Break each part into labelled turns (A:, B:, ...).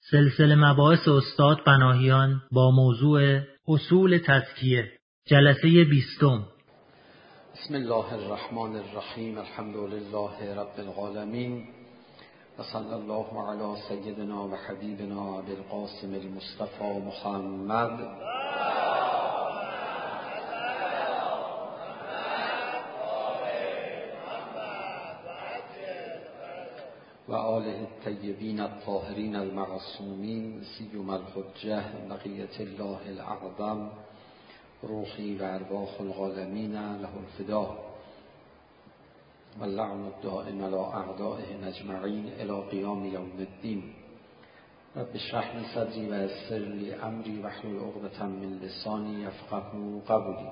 A: سلسله مباحث استاد پناهیان با موضوع اصول تزکیه، جلسه 20.
B: بسم الله الرحمن الرحیم. الحمد لله رب العالمین و صلی الله علی سیدنا و حبیبنا بالقاسم المصطفى محمد و آله الطیبین الطاهرین المعصومین سیما الحجة بقیة الله الاعظم روحی و ارواح العالمین له الفدا و اللعن الدائم علی اعدائهم اجمعین الی قیام یوم الدین. رب اشرح لی صدری و یسر لی امری واحلل عقدة من لسانی یفقهوا قولی.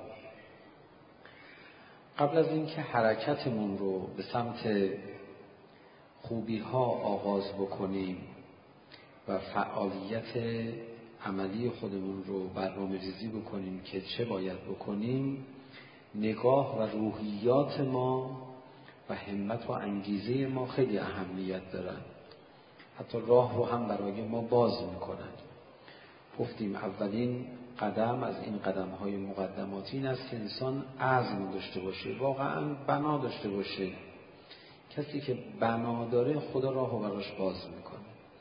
B: قبل از اینکه حرکتمون رو به سمت خوبی ها آغاز بکنیم و فعالیت عملی خودمون رو برنامه‌ریزی بکنیم که چه باید بکنیم، نگاه و روحیات ما و همت و انگیزه ما خیلی اهمیت دارن. حتی راه رو هم برای ما باز میکنن. گفتیم اولین قدم از این قدم‌های مقدماتی این است که انسان عزم داشته باشه، واقعا بنا داشته باشه. کسی که بنا داره خدا راه رو براش باز میکنه.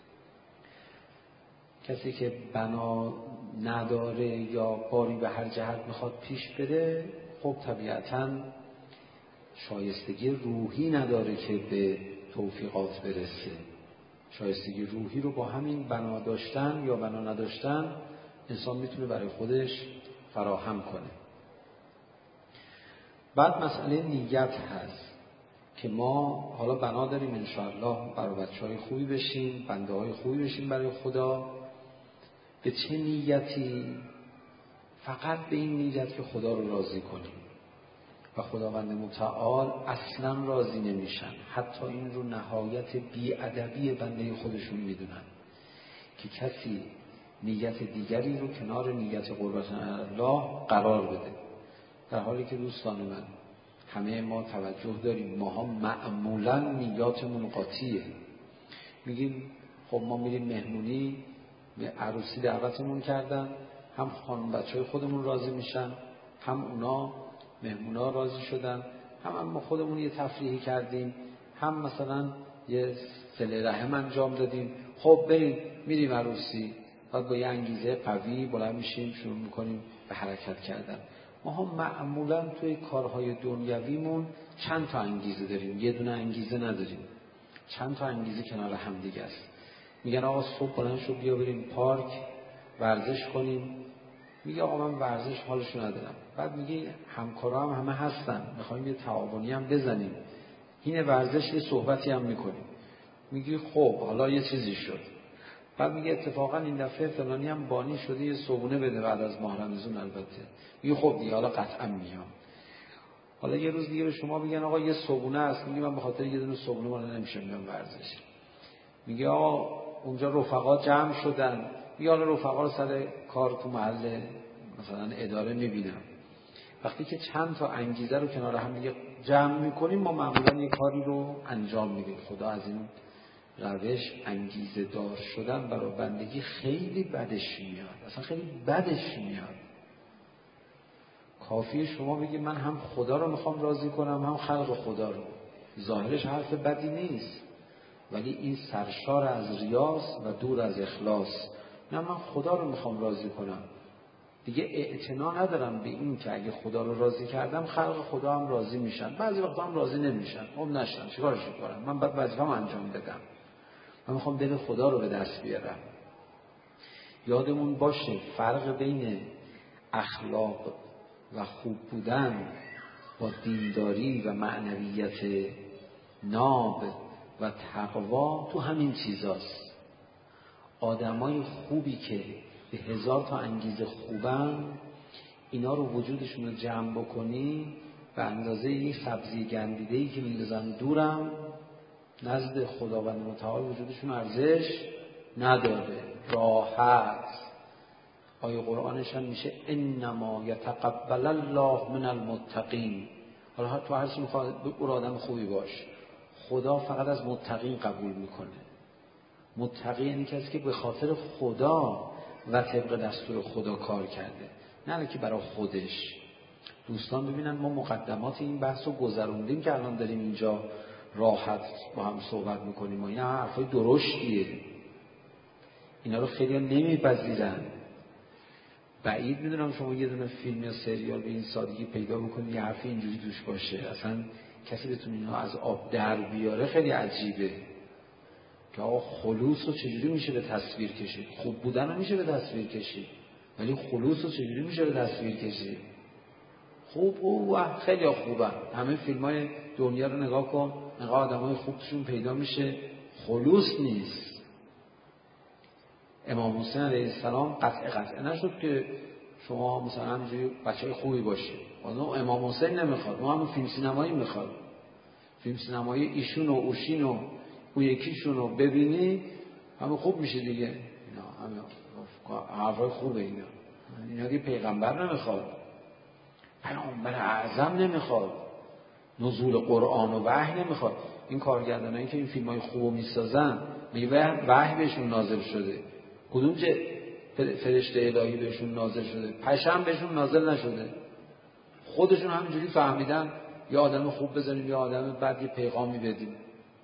B: کسی که بنا نداره یا باری به هر جهت میخواد پیش بره، خب طبیعتاً شایستگی روحی نداره که به توفیقات برسه. شایستگی روحی رو با همین بنا داشتن یا بنا نداشتن انسان میتونه برای خودش فراهم کنه. بعد مسئله نیت هست که ما حالا بنا داریم انشاءالله برای بچه‌های خوبی بشیم، بنده های خوبی بشیم برای خدا. به چه نیتی؟ فقط به این نیت که خدا رو راضی کنیم و خداوند متعال اصلا راضی نمیشن. حتی این رو نهایت بی‌ادبی بنده خودشون میدونن که کسی نیت دیگری رو کنار نیت قربت الله قرار بده، در حالی که دوستان من همه ما توجه داریم ماها معمولا نیاتمون قاطیه. میگیم خب ما میریم مهمونی، به عروسی دعوتمون کردن، هم خانم بچهای خودمون راضی میشن، هم اونا مهمونا راضی شدن، هم ما خودمون یه تفریحی کردیم، هم مثلا یه صله رحم انجام دادیم. خب بریم میریم عروسی، بعد با یه انگیزه قوی بلند میشیم شروع میکنیم به حرکت کردن. ما ها معمولا توی کارهای دنیویمون چند تا انگیزه داریم، یه دونه انگیزه نداریم. چند تا انگیزه کنار هم دیگه است. میگن آقا صبح بلند شو بیا بریم پارک ورزش کنیم. میگه آقا من ورزش حالشو ندارم. بعد میگه همکارا هم همه هستن، میخوایم یه تعاونی هم بزنیم، این ورزش یه صحبتی هم میکنیم. میگه خب حالا یه چیزی شد. بعد میگه اتفاقا این دفعه فلانی هم بانی شده یه صبونه بده بعد از ماه رمضان. البته میگه خب دیگه حالا قطعا میام. حالا یه روز دیگه به شما میگن آقا یه صبونه است. میگه من به خاطر یه دونه صبونه مال نمیشه میام ورزش. میگه آقا اونجا رفقا جمع شدن. میگه حالا رفقا رو سر کار تو محل مثلا اداره میبینم. وقتی که چند تا انگیزه رو کنار هم دیگه جمع میکنیم ما معمولا یه کاری رو انجام میدیم. خدا از این روش انگیزه دار شدن برای بندگی خیلی بدش میاد، اصلا خیلی بدش میاد. کافیه شما بگید من هم خدا رو میخوام راضی کنم هم خلق خدا رو. ظاهرش حرف بدی نیست، ولی این سرشار از ریاست و دور از اخلاص. نه من خدا رو میخوام راضی کنم، دیگه اعتنا ندارم به این که اگه خدا رو راضی کردم خلق خدا هم راضی میشن. بعضی وقتا هم راضی نمیشن، خب نشن چیکارش کنم، من بعد وظیفه‌مو انجام بدم. من میخوام دل خدا رو به دست بیارم. یادمون باشه فرق بین اخلاق و خوب بودن با دینداری و معنویت ناب و تقوا تو همین چیزاست. آدمای خوبی که به 1000 تا انگیزه خوبن، اینا رو وجودشون رو جمع بکنی به اندازه یک سبزی گندیده‌ای که میندازن دورم، نزد خداوند متعال وجودشون ارزش نداره، راحت. آیه قرآنش هم میشه انما یتقبل الله من المتقین. حالا تو هر چی میخواد بگو آدم خوبی باش، خدا فقط از متقین قبول میکنه. متقی یعنی کسی که به خاطر خدا و طبق دستور خدا کار کرده، نه که برای خودش. دوستان ببینن ما مقدمات این بحث رو گذروندیم که الان داریم اینجا راحت با هم صحبت میکنیم و اینا حرفای درشتیه، اینا رو خیلی نمیپذیرن. بعید میدونم شما یه دونه فیلم یا سریال به این سادگی پیدا بکنید یه حرفی اینجوری توش باشه، اصلا کسی بتونه اینا از آب در بیاره خیلی عجیبه. که آقا خلوص رو چجوری میشه به تصویر کشید؟ خوب بودن رو میشه به تصویر کشید، ولی خلوص رو چجوری میشه به تصویر کشید؟ خوب خیلی خوبه، همه فیلمای دنیا رو نگاه کن، نگاه آدمای خوبشون پیدا میشه، خلوص نیست. امام حسین علیه السلام قطع نشد که شما مثلا همینجوری بچه‌ی خوبی باشید. امام حسین نمیخواد، ما همون فیلم سینمایی میخواد. فیلم سینمایی ایشون و اوشین و اون یکیشون رو ببینی همه خوب میشه دیگه. اینا همه حرفای خوبه، اینا که پیغمبر نمیخواد، پیامبر اعظم نمیخواد، نزول قرآن و وحی نمیخواد. این کارگردانایی که این فیلمای خوبو میسازن میگه وحی بهشون نازل شده، کدوم فرشته الهی بهشون نازل شده؟ پشم بهشون نازل نشده، خودشون همینجوری فهمیدن یا آدم خوب بزنیم یا آدم بد یه پیغامی بدیم.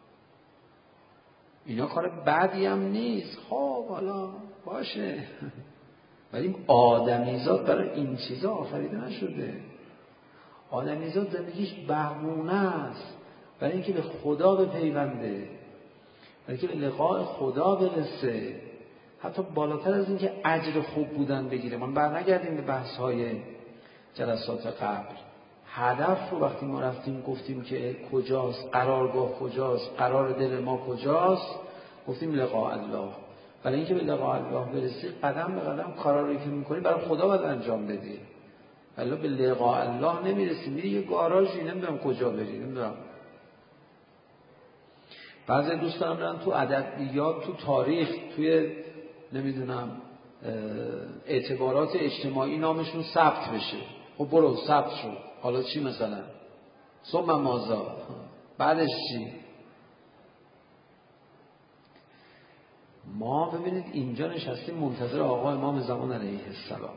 B: اینا کار بدی هم نیست، خب حالا باشه، ولی آدمیزاد برای این چیزا آفریده نشده. آدمیزاد زندگیش بهونه است برای اینکه به خدا بپیونده، برای اینکه به لقاء خدا برسه، حتی بالاتر از اینکه اجر خوب بودن بگیره. من برنگردیم به بحث‌های جلسات قبل. هدف رو وقتی ما رفتیم گفتیم که کجاست، قرارگاه کجاست، قرار دل ما کجاست، گفتیم لقاء الله. برای اینکه به لقاء الله برسی قدم به قدم کارا رو که می‌کنی برای خدا باید انجام بدی. ولی به لقاء الله نمیرسی، میری یه گاراژی، نمیدونم کجا بری، نمیدونم. بعضی دوستان میرن تو ادبیات، تو تاریخ، توی نمیدونم اعتبارات اجتماعی نامشون ثبت بشه. خب برو ثبت شد، حالا چی مثلا؟ ثم ماذا؟ بعدش چی؟ ما ببینید اینجا نشستیم منتظر آقا امام زمان علیه السلام.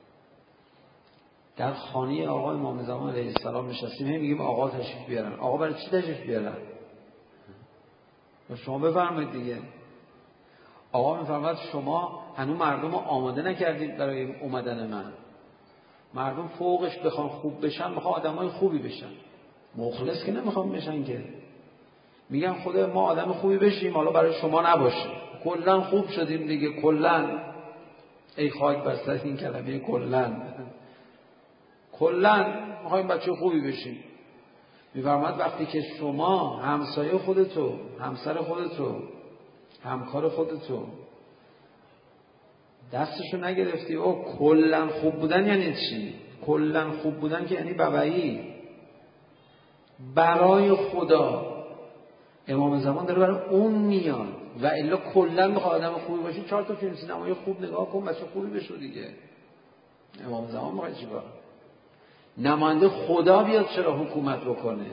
B: در خانه آقا امام زمان علیه السلام نشستیم، میگیم آقا تشریف بیارن. آقا برای چی تشریف بیارن؟ شما بفرمایید دیگه. آقا میفرماید شما هنوز مردم رو آماده نکردید برای اومدن من. مردم فوقش بخوان خوب بشن، میخوان آدمای خوبی بشن. مخلص که نمیخوان بشن که. میگن خدا ما آدم خوبی بشیم، حالا برای شما نباشه. کلا خوب شدیم دیگه، کلا. ای خاک بر سر این کلمه کلا میخوایم بچه خوبی بشیم. میفرماید وقتی که شما همسایه خودتو، همسر خودتو، همکار خودتو دستشو نگرفتی، او کلا خوب بودن یعنی چی؟ کلا خوب بودن که یعنی ببعی برای خدا. امام زمان داره برای اون میاد و الا کلا بخواد آدم خوبی باشی 4 تا فیلم سینمایی خوب نگاه کن بچه خوبی بشو دیگه. امام زمان میخواد چیکار؟ نماینده خدا بیاد چرا حکومت بکنه؟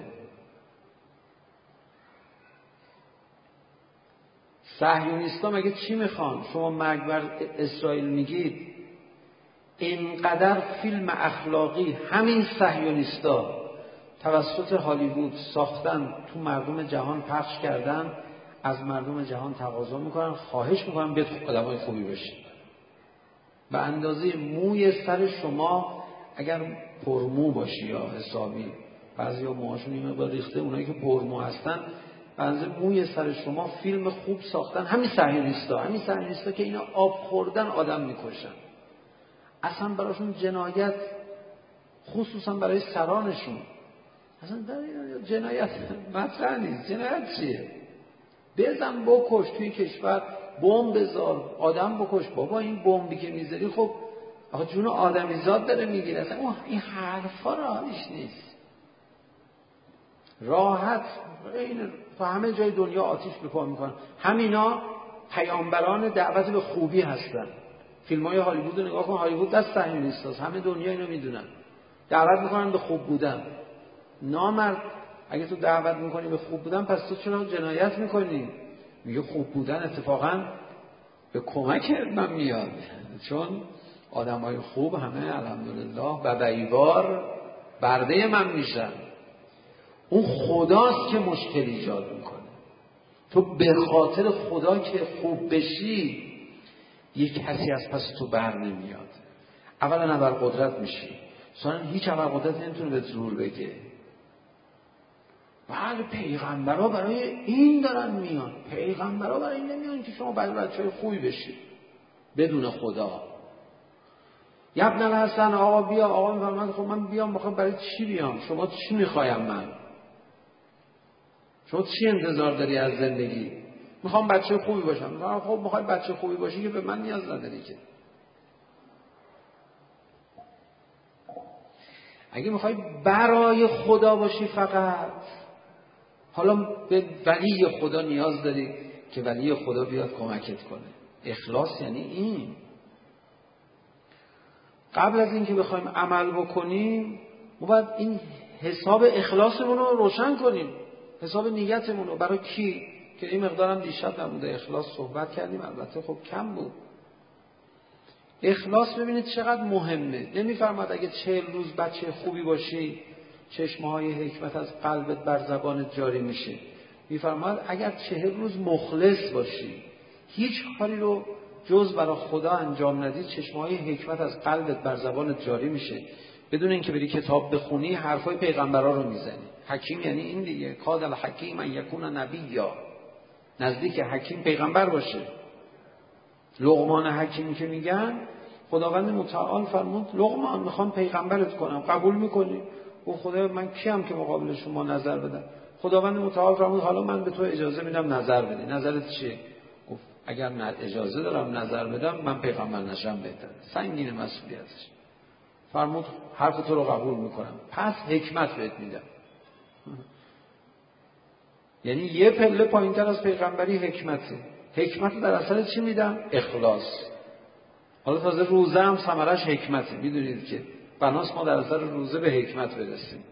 B: صهیونیستا مگه چی میخوان؟ شما مرگ بر اسرائیل میگید، اینقدر فیلم اخلاقی همین صهیونیستا توسط هالیوود ساختن، تو مردم جهان پخش کردن، از مردم جهان تقاضا میکنن، خواهش میکنن بیاد آدمای خوبی بشید. به اندازه موی سر شما اگر پرمو باشی یا حسابی، بعضیا موهاشون این مقدار ریخته، اونایی که پرمو هستن به اندازه موی سر شما فیلم خوب ساختن. همین صهیونیستا که اینا آب خوردن آدم میکشن، اصلا براشون جنایت، خصوصا برای سرانشون اصلا در این جنایت مطرح نیست. جنایت چیه؟ بزن بکش، توی کشور بمب بذار، آدم بکش. بابا این بمبی که میذاری خب آخه جون آدمیزاد داره میگیره. اصلا این حرفا راهش نیست. راحت این تو همه جای دنیا آتیش به پا میکنن. همینا پیامبران دعوت به خوبی هستن. فیلم‌های هالیوود رو نگاه کن، هالیوود دست صهیونیستاست، همه دنیا اینو میدونن. دعوت میکنن به خوب بودن. نامرد اگه تو دعوت میکنی به خوب بودن، پس تو چرا جنایت میکنی؟ میگه خوب بودن اتفاقا به کمک من میاد، چون آدمای خوب همه الحمدلله بدعیوار برده من میشن. اون خداست که مشکل ایجاد میکنه. تو به خاطر خدا که خوب بشی یک کسی از پس تو بر نمیاد. اولا ابرقدرت میشی، ثانیا هیچ ابرقدرت نمیتونه به زور بگه. بله پیغمبرها برای این دارن میان، پیغمبرها برای این نمیان که شما بچه‌های خوبی بشید بدون خدا. ابن الحسن آقا بیا، آقا میفرماد خب من بیام میخوام برای چی بیام؟ شما چی میخوایم من؟ شما چی انتظار داری از زندگی؟ میخوام بچه خوبی باشم. خب میخوای بچه خوبی باشی که به من نیاز نداری که. اگه میخوای برای خدا باشی فقط، حالا به ولی خدا نیاز داری که ولی خدا بیاد کمکت کنه. اخلاص یعنی این. قبل از اینکه بخوایم عمل بکنیم ما باید این حساب اخلاصمون رو روشن کنیم، حساب نیتمون رو. برای کی؟ که این مقدارم دیشب نموده اخلاص صحبت کردیم، البته خب کم بود. اخلاص ببینید چقدر مهمه. نمیفرماد اگه 40 روز بچه خوبی باشی چشمه‌های حکمت از قلبت بر زبانت جاری میشه. میفرماد اگر 40 روز مخلص باشی، هیچ کاری رو جز برای خدا انجام ندی، چشمه‌های حکمت از قلبت بر زبانت جاری میشه. بدون اینکه بری کتاب بخونی حرفای پیغمبرا رو میزنی. حکیم یعنی این دیگه، کاد الحکیم ان یکون نبیا، نزدیک حکیم پیغمبر باشه. لقمان حکیم که میگن خداوند متعال فرمود لقمان میخوام پیغمبرت کنم، قبول میکنی؟ او خدا من کیم که مقابل شما نظر بدم؟ خداوند متعال فرمود حالا من به تو اجازه میدم نظر بدی. نظرت چیه؟ گفت اگر اجازه دارم نظر بدم من پیغمبر نشم بهتره. سنگین مسئولیتش. فرمود حرف تو رو قبول میکنم، پس حکمت بهت میدم. یعنی یه پله پایینتر از پیغمبری حکمته. حکمت در اثر چی میدم؟ اخلاص. حالا تازه روزه هم ثمرش حکمته. میدونید که بناس ما در اثر روزه به حکمت برسیم.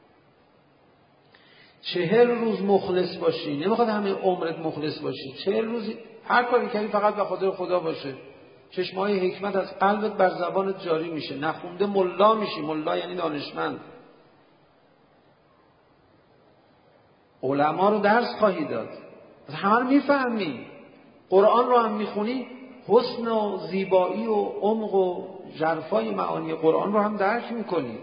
B: 40 روز مخلص باشی، نمیخواد همه عمرت مخلص باشی. 40 روز هر کاری کردی فقط به خاطر خدا باشه. چشمهای حکمت از قلبت بر زبانت جاری میشه. نخونده ملا میشی. ملا یعنی دانشمند. علما رو درس خواهی داد، همه رو میفهمی. قرآن رو هم میخونی، حسن و زیبایی و عمق و ژرفای معانی قرآن رو هم درک میکنی.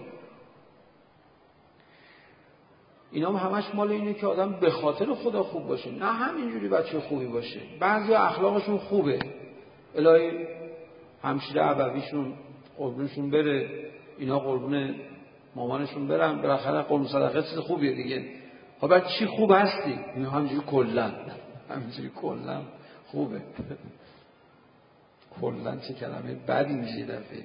B: اینا هم همش مال اینه که آدم به خاطر خدا خوب باشه، نه همینجوری بچه خوبی باشه. بعضی اخلاقشون خوبه، الهی همشیره ابویشون قربونشون بره، اینا قربون مامانشون برن، بالاخره قربون صدقه چیز خوبیه دیگه. ها بعد چی خوب هستی؟ اینا همینجوری کلا خوبه. کلا چه کلمه بدی میشه دفعه.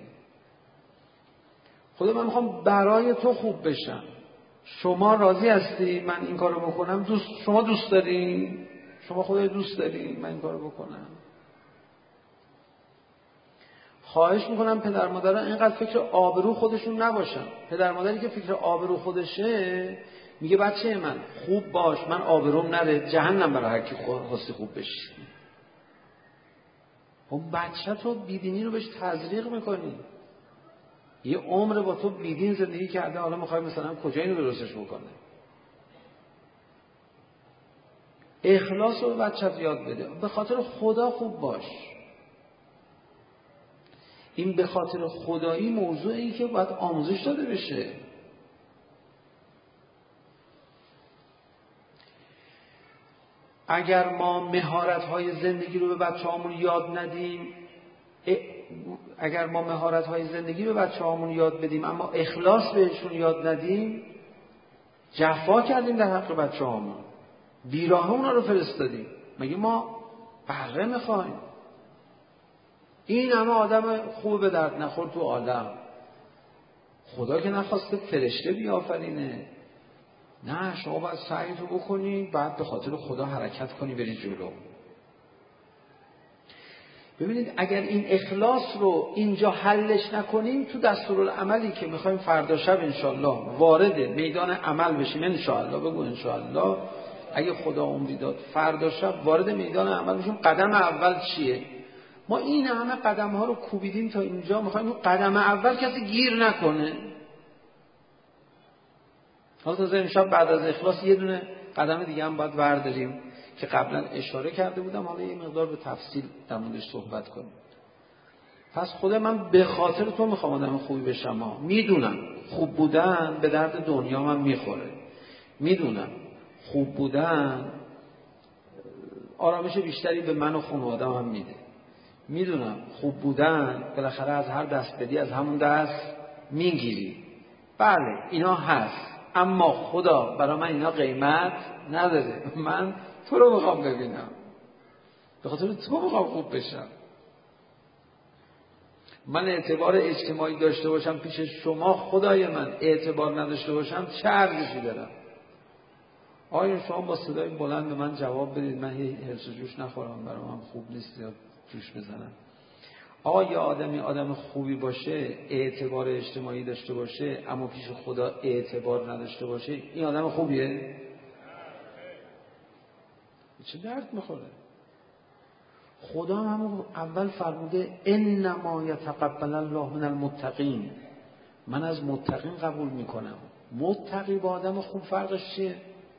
B: خدا من میخوام برای تو خوب بشم. شما راضی هستی من این کارو بکنم؟ شما دوست داری؟ شما خودت دوست داری من این کارو بکنم؟ خواهش میکنم پدر مادران اینقدر فکر آبرو خودشون نباشن. پدر مادری که فکر آبرو خودشه میگه بچه من خوب باش، من آبروم نره، جهنم برای هر کی خواستی خوب بشی. اون بچه تو بیدینی رو بهش تزریق میکنی. یه عمر با تو بیدین زندگی کرده، حالا میخوای مثلا کجا اینو درستش بکنه؟ اخلاص رو بچه‌ت یاد بده. به خاطر خدا خوب باش. این به خاطر خدایی موضوعی که باید آموزش داده بشه. اگر ما مهارت‌های زندگی رو به بچه‌هامون یاد ندیم، یاد بدیم اما اخلاص بهشون یاد ندیم، جفا کردیم در حق بچه‌هامون. بیراه اونا رو فرستادیم. مگه ما بره میخوایم؟ این همه آدم خوب به درد نخور تو عالم، خدا که نخواسته فرشته بیافرینه. نه، شما باید سعیتو بکنی، بعد به خاطر خدا حرکت کنی بری جلو. ببینید اگر این اخلاص رو اینجا حلش نکنیم، تو دستورالعملی که میخوایم فردا شب انشالله وارد میدان عمل بشیم، انشالله بگو انشالله، اگه خدا عمری داد فردا شب وارد میدان عمل میشیم، قدم اول چیه؟ ما این همه قدم ها رو کوبیدیم تا اینجا، میخوایم اون قدم اول کسی گیر نکنه. حالا تازه امشب بعد از اخلاص یه دونه قدم دیگه هم باید برداریم که قبلا اشاره کرده بودم، حالا یه مقدار به تفصیل در موردش صحبت کنیم. پس خدا من به خاطر تو میخوام آدم خوبی بشم. میدونم خوب بودن به درد دنیا من میخوره، میدونم خوب بودن آرامش بیشتری به من و خانواده‌ام هم میده، میدونم خوب بودن بالاخره از هر دست بدی از همون دست میگیری. بله اینا هست، اما خدا برای من اینا قیمت نداره. من تو رو میخوام ببینم، به خاطر تو میخوام خوب بشم. من اعتبار اجتماعی داشته باشم پیش شما، خدای من اعتبار نداشته باشم چه ارزشی دارم؟ آیا شما با صدای بلند به من جواب بدید، من هرس و جوش نخورم، برای من خوب نیست یا جوش بزنم. آیا آدمی آدم خوبی باشه، اعتبار اجتماعی داشته باشه، اما پیش خدا اعتبار نداشته باشه، این آدم خوبیه؟ چه درد میخوره؟ خدا هم اول فرموده انما یتقبل الله من المتقین، من از متقین قبول میکنم. متقی با آدم خوب فرقش چیه؟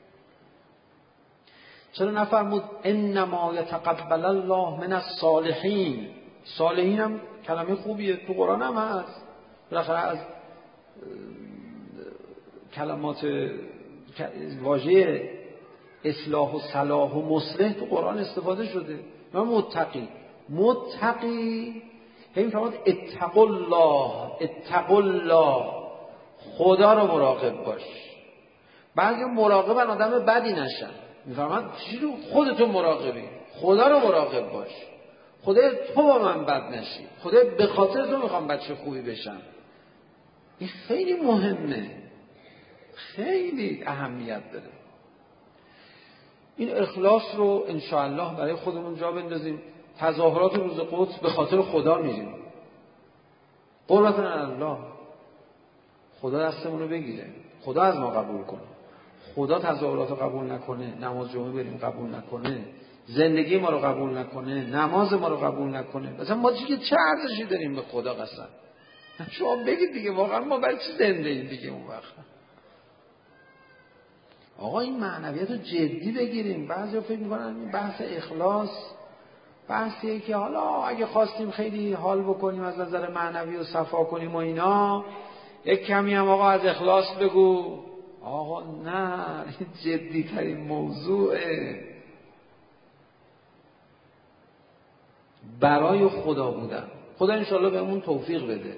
B: چرا نفرمود انما یتقبل الله من الصالحین؟ صالحین هم کلمه خوبیه، تو قرآن هم هست، بالاخره از کلمات واژه اصلاح و صلاح و مصلح تو قرآن استفاده شده. من متقی همین فرمود اتقوا الله، خدا رو مراقب باش. بعضی مراقبن آدم بدی نشن، میفرماد چی رو خودتون مراقبی، خدا رو مراقب باش، خدای تو با من بد نشی، خدای به خاطر تو میخوام بچه خوبی بشم. این خیلی مهمه، خیلی اهمیت داره. این اخلاص رو انشاءالله برای خودمون جا بندازیم. تظاهرات روز قدس به خاطر خدا میریم، قربتن الله، خدا دستمون رو بگیره، خدا از ما قبول کنه. خدا تظاهرات رو قبول نکنه، نماز جمعه بریم قبول نکنه، زندگی ما رو قبول نکنه، نماز ما رو قبول نکنه، مثلا ما چه ارزشی داریم به خدا قسم؟ شما بگید دیگه، واقعا ما برای چی زنده ایم دیگه؟ اون وقت آقا این معنویت رو جدی بگیریم. بعضی فکر میکنن این بحث اخلاص بحثیه که حالا اگه خواستیم خیلی حال بکنیم از نظر معنوی و صفا کنیم و اینا، یک کمی هم آقا از اخلاص بگو. آقا نه، این جدی ترین موضوعه. برای خدا بودن. خدا انشالله بهمون توفیق بده.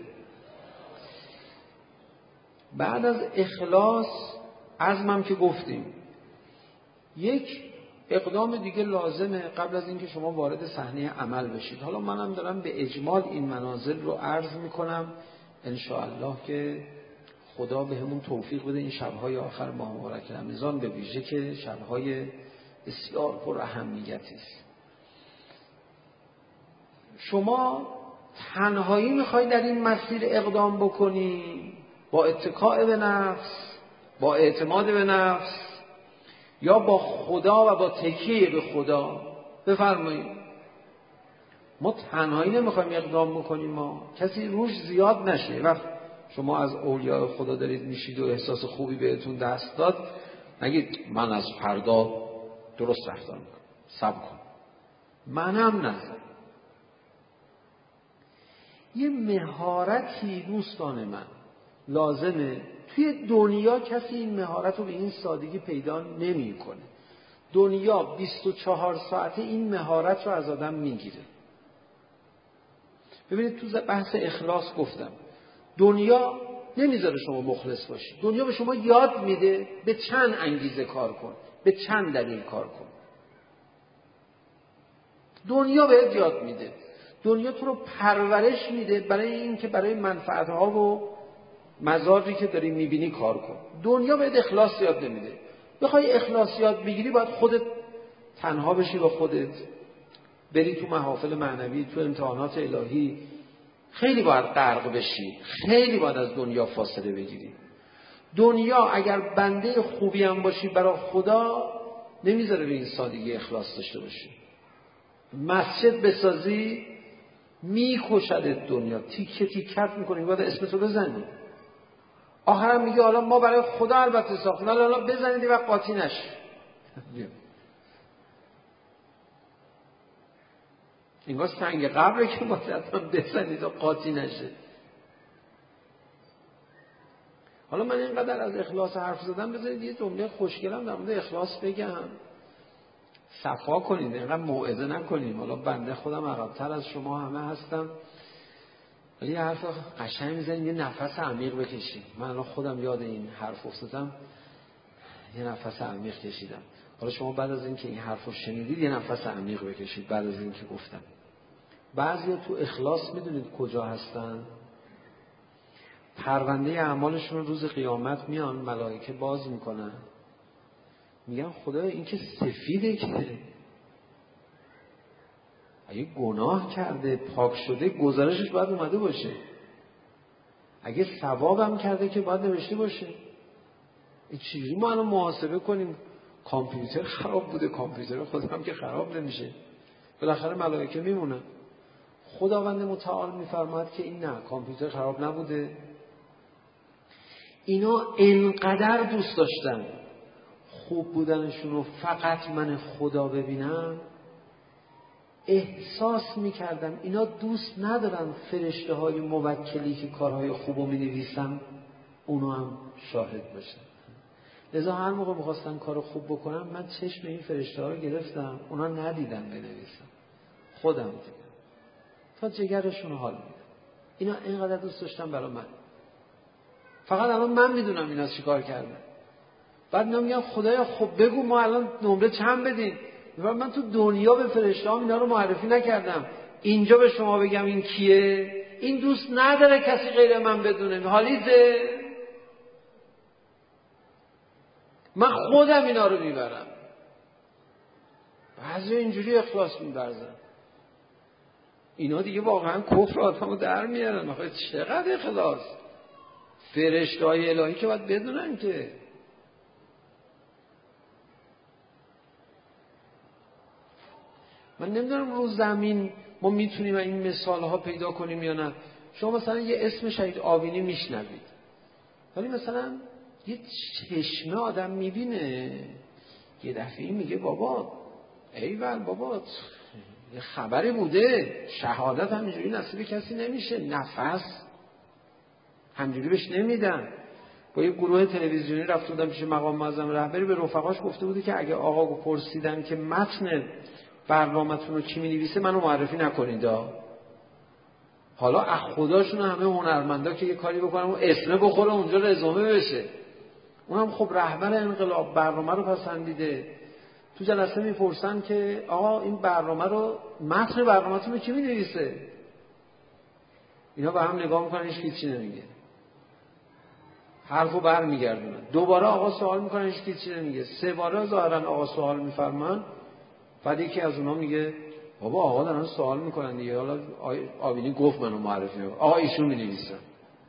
B: بعد از اخلاص عزمم که گفتیم، یک اقدام دیگه لازمه قبل از اینکه شما وارد صحنه عمل بشید. حالا منم دارم به اجمال این منازل رو عرض میکنم، انشاءالله که خدا بهمون توفیق بده این شب‌های آخر ماه مبارک رمضان به ویژه که شب‌های بسیار پر اهمیتی است. شما تنهایی میخوای در این مسیر اقدام بکنی، با اتکاء به نفس، با اعتماد به نفس، یا با خدا و با تکیه به خدا؟ بفرمایید. ما تنهایی نمیخوایم اقدام بکنیم، ما کسی روش زیاد نشه. وقت شما از اولیاء خدا دارید میشید و احساس خوبی بهتون دست داد، نگید من از فردا درست رفتار میکنم، صبر کن. منم نه. یه مهارتی دوستان من لازمه. توی دنیا کسی این مهارت رو به این سادگی پیدا نمیکنه. دنیا 24 ساعته این مهارت رو از آدم میگیره. ببینید تو بحث اخلاص گفتم دنیا نمیذاره شما مخلص باشی. دنیا به شما یاد میده به چند انگیزه کار کن، به چند دلیل کار کن. دنیا بهت یاد میده، دنیا تو رو پرورش میده برای این که برای منفعتها و مزاری که داری میبینی کار کن. دنیا بهت اخلاص یاد نمیده. بخوای اخلاص یاد بگیری باید خودت تنها بشی با خودت، بری تو محافل معنوی، تو امتحانات الهی، خیلی باید غرق بشی، خیلی باید از دنیا فاصله بگیری. دنیا اگر بنده خوبی هم باشی برای خدا نمیذاره به این سادگی اخلاص داشته باشی. مسجد بسازی میکشدت دنیا، تیکه تیکت میکنی، باید اسمتو بزنی. آخرم میگه حالا ما برای خدا البته ساختیم، ولی حالا بزنید و قاطی نشی. اینگاه سنگ قبره که باید حتما بزنید و قاطی نشه. حالا من اینقدر از اخلاص حرف زدم، بذارید یه جمله خوشگلم در مورد اخلاص بگم. صفا کنید، اینقدر موعظه نکنیم. حالا بنده خودم عقب‌تر از شما همه هستم، ولی یه حرف قشنگ میزنید، یه نفس عمیق بکشید. من الان خودم یاد این حرف افتادم، یه نفس عمیق کشیدم. حالا شما بعد از اینکه این حرفو شنیدید یه نفس عمیق بکشید بعد از اینکه گفتم. بعضیا تو اخلاص میدونید کجا هستن؟ پرونده اعمالشون روز قیامت میان، ملائکه باز میکنن، میگن خدایا این که سفیده، که اگه گناه کرده پاک شده گزارشش باید اومده باشه، اگه ثوابم کرده که باید نوشته باشه. این چیزی ما الان محاسبه کنیم؟ کامپیوتر خراب بوده، کامپیوتر خودم که خراب نمیشه، بالاخره ملائکه میمونن. خداوند متعال میفرماد که این نه، کامپیوتر خراب نبوده. اینا انقدر دوست داشتن خوب بودنشون رو فقط من خدا ببینم، احساس میکردم اینا دوست ندارن فرشته های موکلی که کارهای خوبو مینویسن اونا هم شاهد باشن. لذا هر موقع میخواستن کار خوب بکنم من چشم این فرشته ها رو گرفتم، اونا ندیدن بنویسن، خودم دیدم تا جگرشون حال میدم. اینا اینقدر دوست داشتن برای من. فقط الان من میدونم اینا چی کار کردن. بعد اینا میگن خدایا خب بگو ما الان نمره چند بدیم. من تو دنیا به فرشته ها اینا رو معرفی نکردم، اینجا به شما بگم این کیه؟ این دوست نداره کسی غیر من بدونه. حالیزه من خودم اینا رو میبرم. بعضی اینجوری اخلاص میبرزن. اینا دیگه واقعا کفر آدمو در میارن. آخه چقدر اخلاص! فرشته‌های الهی که باید بدونن که من نمیدونم رو زمین ما میتونیم این مثالها پیدا کنیم یا نه. شما مثلا یه اسم شهید آوینی میشنوید، ولی مثلا یه چشمه آدم میبینه یه دفعه میگه بابا ایول بابا یه خبری بوده، شهادت همینجوری نصیب کسی نمیشه، نفس همینجوری بهش نمیدن. با یه گروه تلویزیونی رفته بودم پیش مقام معظم رهبری، به رفقاش گفته بودی که اگه آقا پرسیدن که متن برنامه‌تون رو کی می‌نویسه منو معرفی نکنید. حالا از خداشون همه هنرمندا که یه کاری بکنن اون اسمه بخوره اونجا رزومه بشه. اونم خب رهبر انقلاب برنامه رو پسندیده. تو جلسه میپرسن که آقا این برنامه رو متن برنامه‌تون رو کی می‌نویسه؟ اینا به هم نگاه میکنن، هیچ چیزی نمیگه، حرفو برمیگردونن. دوباره آقا سوال میکنن، هیچ چیزی نمیگه. سه باره ظاهرا آقا سوال میفرمان، بعد یکی از اونها میگه بابا آقا دارن سوال میکنن دیگه، حالا آوینی گفت منو معرفی کنه. آقا ایشون مینویسن.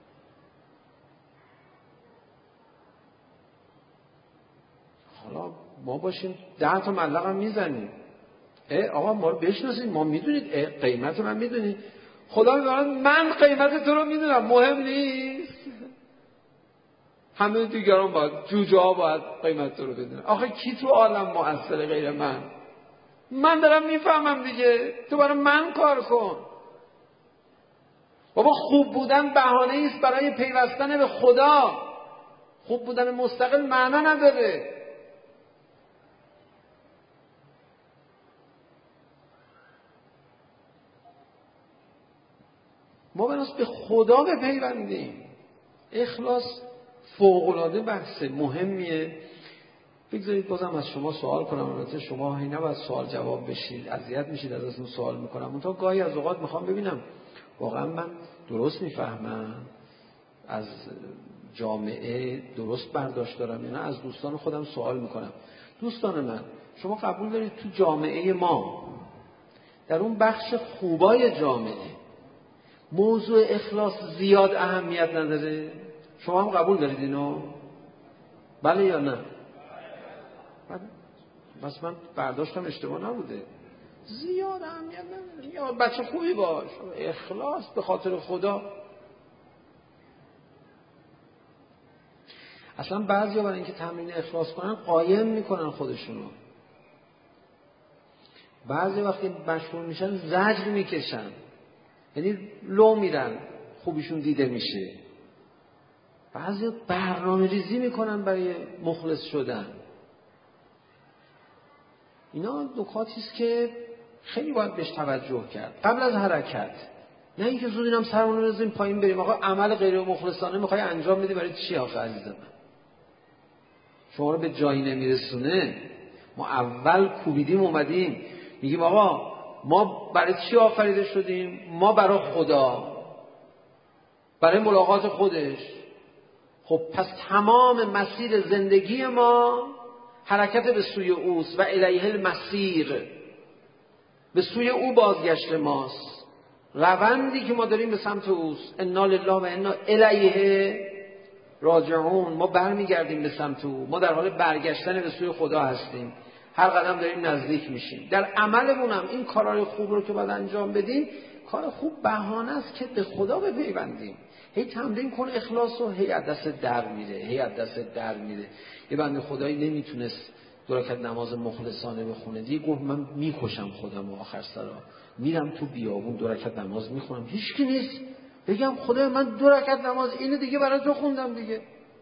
B: حالا ما باشیم 10 تا ملق هم میزنیم، آقا ما رو بشناسید، ما میدونید قیمت من میدونید. خدا میگه من قیمت تو رو میدونم، مهم نیست. همه دیگران باید، جوجه ها باید قیمت تو رو بدونن. آخه کی تو عالم مؤثره غیر من؟ من دارم میفهمم دیگه، تو برای من کار کن. بابا خوب بودن بهانه ایست برای پیوستن به خدا. خوب بودن مستقل معنا نداره. ما بناس به خدا بپیوندیم. اخلاص فوق‌العاده بحث مهمیه. بگذارید بازم از شما سوال کنم. البته شما هی نباید سوال جواب بشید، اذیت میشید از اون سوال میکنم. منتها گاهی از اوقات میخوام ببینم واقعا من درست میفهمم، از جامعه درست برداشت دارم یا نه. از دوستان خودم سوال میکنم. دوستان من، شما قبول دارید تو جامعه ما در اون بخش خوبای جامعه موضوع اخلاص زیاد اهمیت نداره؟ شما هم قبول دارید اینو؟ بله یا نه؟ بس من برداشتم اشتباه نبوده، زیاد اهمیت نداره، یا بچه خوبی باش، اخلاص به خاطر خدا. اصلا بعضیا برای اینکه تمرین اخلاص کنن قایم میکنن خودشونو. بعضی وقتی مشهور میشن زجر میکشن، یعنی لو میرن، خوبیشون دیده میشه. بعضی برنامه ریزی میکنن برای مخلص شدن. اینا نکاتی است که خیلی باید بهش توجه کرد قبل از حرکت. نه اینکه زود اینم سرمون رو بزنیم پایین بریم. آقا عمل غیر مخلصانه میخوای انجام بدی، برای چی آخه عزیز من؟ شما رو به جایی نمیرسونه. ما اول کوبیدیم اومدیم میگیم آقا ما برای چی آفریده شدیم؟ ما برای خدا، برای ملاقات خودش. خب پس تمام مسیر زندگی ما حرکت به سوی اوست و الیه المسیر، به سوی او بازگشت ماست. روندی که ما داریم به سمت اوست. انا لله و انا الیه راجعون. ما برمیگردیم به سمت او، ما در حال برگشتن به سوی خدا هستیم. هر قدم داریم نزدیک میشیم. در عملمون هم این کارهای خوب رو که باید انجام بدیم، کار خوب بهانه است که به خدا بپیوندیم. هی تمرین کن اخلاص و هی از دست در میره، هی از دست در میره. یه بنده خدایی نمیتونست 2 رکعت نماز مخلصانه بخونه، دیگه گفت من میکشم خودم و آخر سرا میرم تو بیابون 2 رکعت نماز میخونم، هیچکی نیست بگم خدای من 2 رکعت نماز اینو دیگه برای تو خوندم دیگه.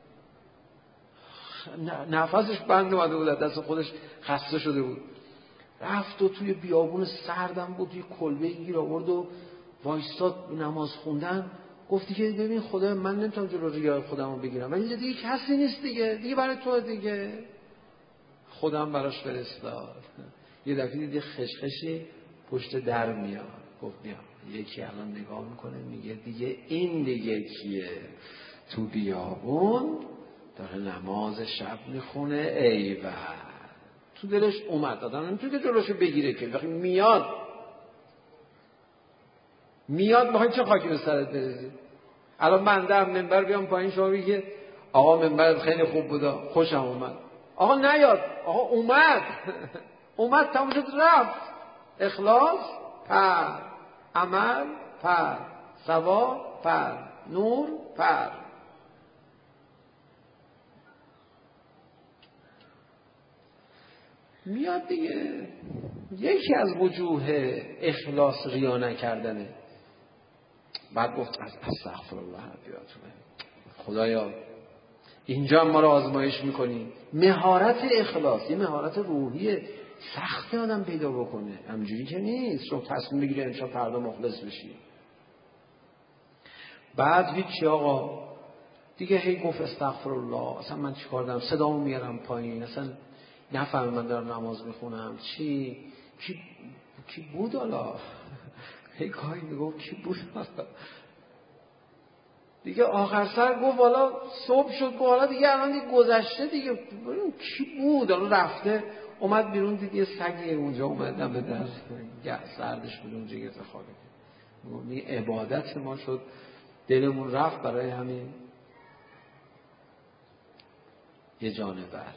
B: نفسش بند اومده بود، دست خودش خسته شده بود. رفت و توی بیابون سردم بود، توی کلبه گیر آورد و وایستاد نماز خوندن. گفتی که ببین خدای من نمیتونم جلو ریای خودم رو بگیرم، ولی دیگه کسی نیست دیگه برای تو دیگه. خودم براش فرستاد. یه دفعه دید خشخشی پشت در میاد. گفت بیا. یکی الان نگاه میکنه میگه دیگه این دیگه کیه تو بیابون داره نماز شب میخونه؟ ایول. تو دلش اومد، آدم نمیتونه که جلوشو بگیره که. وقتی میاد میخوای چه خاکی به سرت بریزی؟ الان من در منبر بیام پایین شما بگی آقا منبر خیلی خوب بودا، خوشم اومد. آقا نیاد، آقا اومد تموم شد رفت. اخلاص پر، عمل پر، ثواب پر، نور پر. میاد دیگه. یکی از وجوه اخلاص ریا نکردنه. بعد گفت استغفر الله بیاتونه خدایا اینجا ما رو آزمایش میکنی. مهارت اخلاص یه مهارت روحیه، سخت آدم پیدا بکنه، همجوری که نیست شما تصمیم بگیری انشاء فردا مخلص بشی. بعد هیچی آقا دیگه هی گفت استغفر الله، اصلا من چیکار دارم، صدامو میارم پایین، اصلا نفهم من دارم نماز میخونم کی بود حالا هی کاری میگفت کی بود دیگه. آخر سر گفت حالا صبح شد، گفت حالا دیگه الان دیگه گذشته دیگه، کی بود حالا رفته. اومد بیرون دید یه سگی اونجا اومدن به در سردش بود اونجا گرفته خوابید. میگه عبادت ما شد دلمون رفت برای همین یه جانور.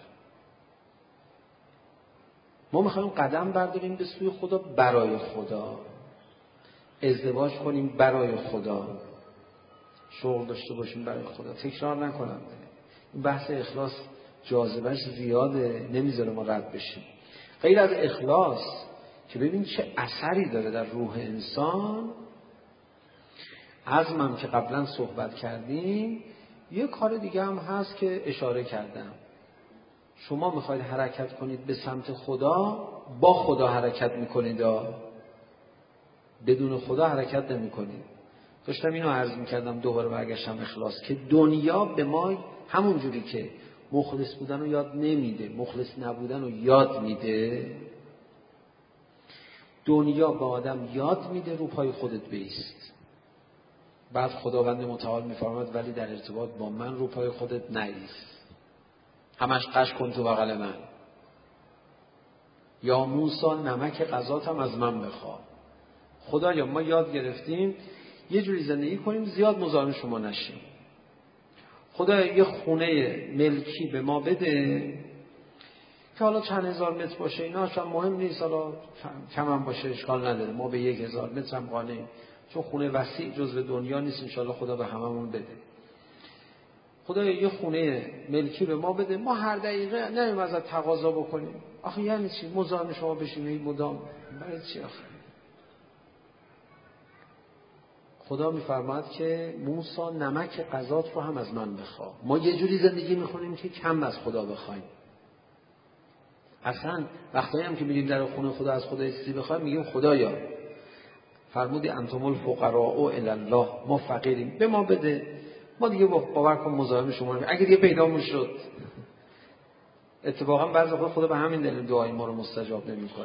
B: ما میخوایم قدم برداریم به سوی خدا، برای خدا ازدواج کنیم، برای خدا شغل داشته باشیم، برای خدا. تکرار نکنم این بحث اخلاص جاذبهش زیاده، نمیذاره ما رد بشیم. غیر از اخلاص که ببین چه اثری داره در روح انسان، عزمم که قبلا صحبت کردیم، یه کار دیگه هم هست که اشاره کردم. شما میخواید حرکت کنید به سمت خدا، با خدا حرکت میکنید، بدون خدا حرکت نمیکنید. داشتم اینو عرض میکردم، دوباره برگشتم اخلاص، که دنیا به ما همون جوری که مخلص بودن رو یاد نمیده، مخلص نبودن رو یاد میده. دنیا به آدم یاد میده رو پای خودت بایست. بعد خداوند متعال میفرماید ولی در ارتباط با من رو پای خودت نایست، همش قش کن تو بغل من. یا موسی نمک غذاتم از من بخواه. خدایا ما یاد گرفتیم یه جوری زندگی کنیم زیاد مزاحم شما نشیم. خدایا یه خونه ملکی به ما بده که حالا چند هزار متر باشه اینا اصلا مهم نیست، حالا کم هم باشه اشکال نداره، ما به 1000 متر هم قانعیم، چون خونه وسیع جزو دنیا نیست، انشالله خدا به هممون بده. خدا یه خونه ملکی به ما بده، ما هر دقیقه نمیم ازت تقاضا بکنیم. آخه یعنی چی؟ مزاحم شما بشیم مدام؟ برای چی آخه؟ خدا میفرماد که موسی نمک غذات رو هم از من بخواه. ما یه جوری زندگی میکنیم که کم از خدا بخوایم. اصلا وقتایی هم که میریم در خونه خدا از خدا چیزی بخوایم میگیم خدایا فرمودی انتم الفقراء الی الله، ما فقیریم به ما بده، ما دیگه باور کن مزاحم شما نمیم. اگه دیگه پیدامون شد. اتفاقا بعضی وقتا خدا به همین دلیل دعای ما رو مستجاب نمیکنه.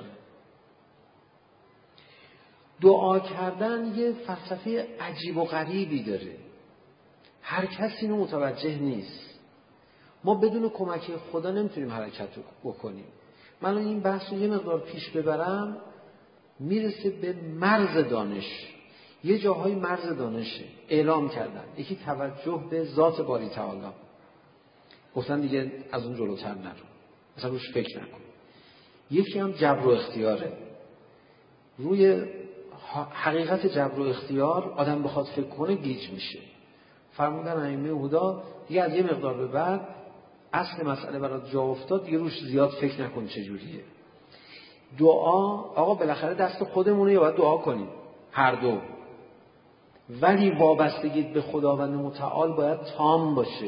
B: دعا کردن یه فلسفه عجیب و غریبی داره، هر کسی اینو متوجه نیست. ما بدون کمک خدا نمیتونیم حرکت بکنیم. من این بحث رو یه مقدار پیش ببرم میرسه به مرز دانش. یه جاهای مرز دانشه اعلام کردن، یکی توجه به ذات باری تعالی، گفتن دیگه از اون جلوتر نرو، مثلا روش فکر نکن. یکی هم جبر و اختیاره، روی حقیقت جبر و اختیار آدم بخواد فکر کنه گیج میشه. فرمودن ائمه هدا دیگه از یه مقدار به بعد اصل مسئله برات جا افتاد، دیگه روش زیاد فکر نکن چجوریه. دعا آقا بالاخره دست خودمونه یا باید دعا کنیم؟ هر دو. ولی وابستگیت به خداوند متعال باید تام باشه.